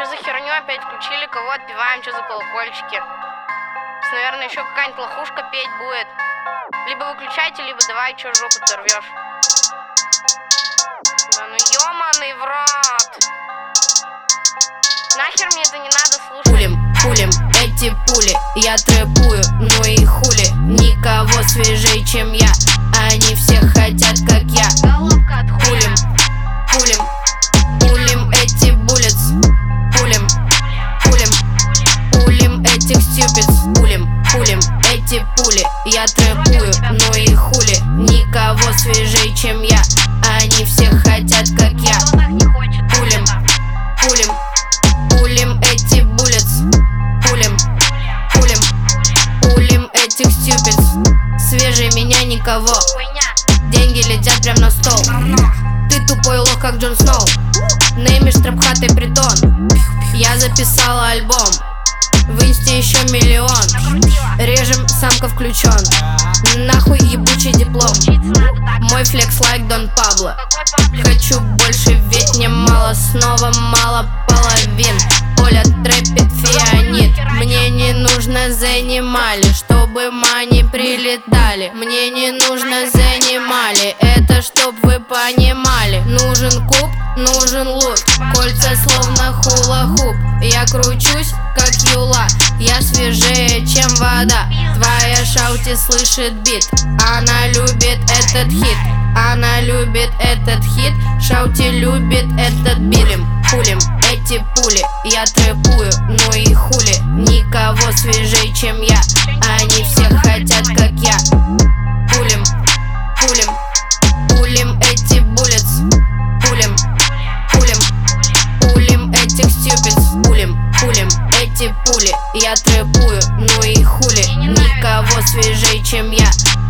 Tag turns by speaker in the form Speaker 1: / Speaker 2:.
Speaker 1: за херню опять включили? Кого отпеваем? Что за колокольчики? Наверное, еще какая-нибудь лохушка петь будет. Либо выключайте, либо давай, что жопу ты рвешь. Да ну ёманый в рот. Нахер мне это не надо слушать.
Speaker 2: Пулем эти пули, я трэпую, ну и хули. Никого свежей, чем я, они все хотят, как я.
Speaker 1: Головка от хуя.
Speaker 2: Пулем эти буллетс. Пулем этих стюпидс. Пулем эти пули, я трэпую, ну и хули. Никого свежей, чем я, они все хотят, как я. Пулем эти буллетс. Пулем этих стюпидс. Свежей меня никого. Деньги летят прям на стол. Ты тупой лох, как Джон Сноу. Неймишь трэп-хатой притон. Я записала альбом, в инсте еще миллион. Режем, самка включен. Нахуй ебучий диплом. Мой флекс лайк Дон Пабло. Хочу больше, ведь мне мало. Снова мало половин. Оля трэпит фианит. Мне не нужно занимали, чтобы мани прилетали. Мне не нужно занимали, это чтоб вы понимали. Нужен куб, нужен лут. Кольца словно хула-хуп. Я кручусь, как юла. Я свежее, чем вода. Твоя шаути слышит бит. Она любит этот хит. Она любит этот хит. Шаути любит этот бит. Пулем эти пули, я трэпую, ну и хули. Никого свежей, чем я, они все хотят, как я. Пулем эти буллетс. Пулем этих стюпидс. Пулем эти пули, я трэпую, ну и хули. Никого свежей, чем я,